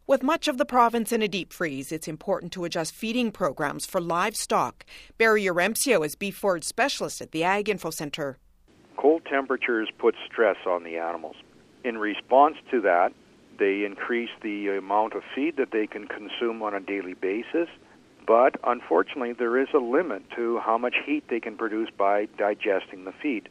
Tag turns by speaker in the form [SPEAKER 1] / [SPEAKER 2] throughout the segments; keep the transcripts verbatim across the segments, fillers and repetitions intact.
[SPEAKER 1] With much of the province in a deep freeze, it's important to adjust feeding programs for livestock. Barry Yaremsio is beef forage specialist at the Ag Info Centre.
[SPEAKER 2] Cold temperatures put stress on the animals. In response to that, they increase the amount of feed that they can consume on a daily basis, but unfortunately there is a limit to how much heat they can produce by digesting the feed.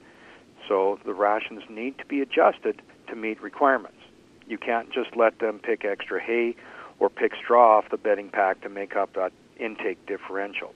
[SPEAKER 2] So the rations need to be adjusted to meet requirements. You can't just let them pick extra hay or pick straw off the bedding pack to make up that intake differential.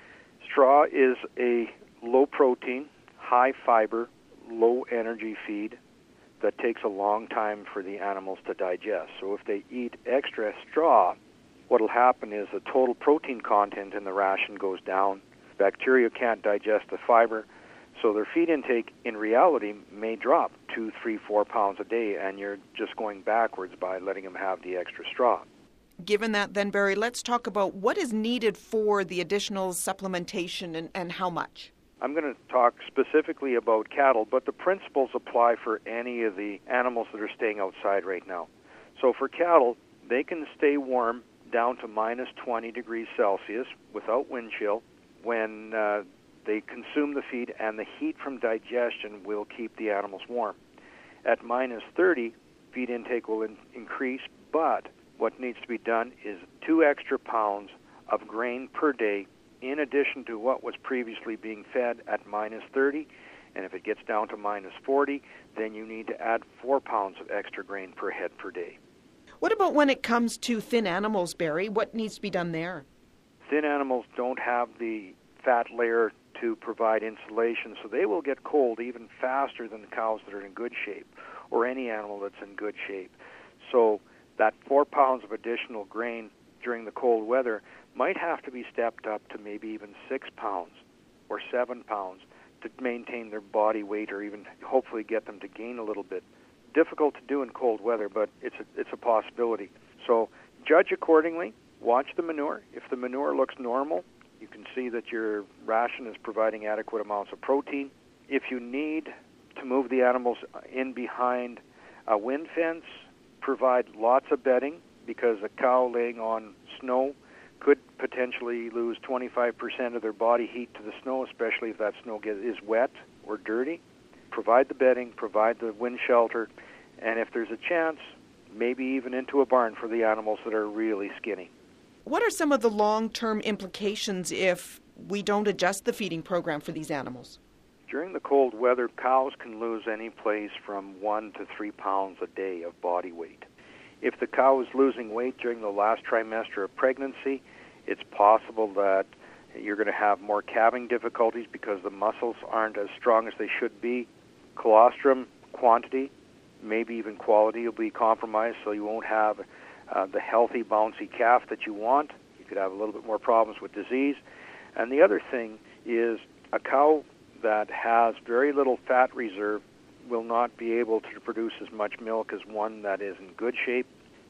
[SPEAKER 2] Straw is a low-protein, high-fiber, low-energy feed that takes a long time for the animals to digest. So if they eat extra straw, what will happen is the total protein content in the ration goes down. Bacteria can't digest the fiber, so their feed intake in reality may drop two, three, four pounds a day, and you're just going backwards by letting them have the extra straw.
[SPEAKER 1] Given that then, Barry, let's talk about what is needed for the additional supplementation and, and how much.
[SPEAKER 2] I'm going to talk specifically about cattle, but the principles apply for any of the animals that are staying outside right now. So for cattle, they can stay warm down to minus twenty degrees Celsius without wind chill when uh, they consume the feed, and the heat from digestion will keep the animals warm. At minus thirty, feed intake will in- increase, but what needs to be done is two extra pounds of grain per day in addition to what was previously being fed at minus thirty, and if it gets down to minus forty, then you need to add four pounds of extra grain per head per day.
[SPEAKER 1] What about when it comes to thin animals, Barry? What needs to be done there?
[SPEAKER 2] Thin animals don't have the fat layer to provide insulation, so they will get cold even faster than the cows that are in good shape, or any animal that's in good shape. So that four pounds of additional grain during the cold weather might have to be stepped up to maybe even six pounds or seven pounds to maintain their body weight, or even hopefully get them to gain a little bit. Difficult to do in cold weather, but it's a, it's a possibility. So judge accordingly. Watch the manure. If the manure looks normal, you can see that your ration is providing adequate amounts of protein. If you need to move the animals in behind a wind fence, provide lots of bedding, because a cow laying on snow could potentially lose twenty-five percent of their body heat to the snow, especially if that snow get, is wet or dirty. Provide the bedding, provide the wind shelter, and if there's a chance, maybe even into a barn for the animals that are really skinny.
[SPEAKER 1] What are some of the long-term implications if we don't adjust the feeding program for these animals?
[SPEAKER 2] During the cold weather, cows can lose any place from one to three pounds a day of body weight. If the cow is losing weight during the last trimester of pregnancy, it's possible that you're going to have more calving difficulties because the muscles aren't as strong as they should be. Colostrum quantity, maybe even quality, will be compromised, so you won't have uh, the healthy, bouncy calf that you want. You could have a little bit more problems with disease. And the other thing is a cow that has very little fat reserve will not be able to produce as much milk as one that is in good shape,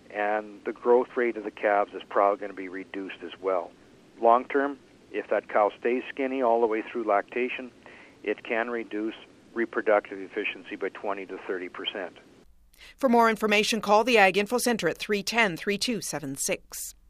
[SPEAKER 2] and the growth rate of the calves is probably going to be reduced as well. Long term, if that cow stays skinny all the way through lactation, it can reduce reproductive efficiency by twenty to thirty percent.
[SPEAKER 1] For more information, call the Ag Info Centre at three one zero, three two seven six.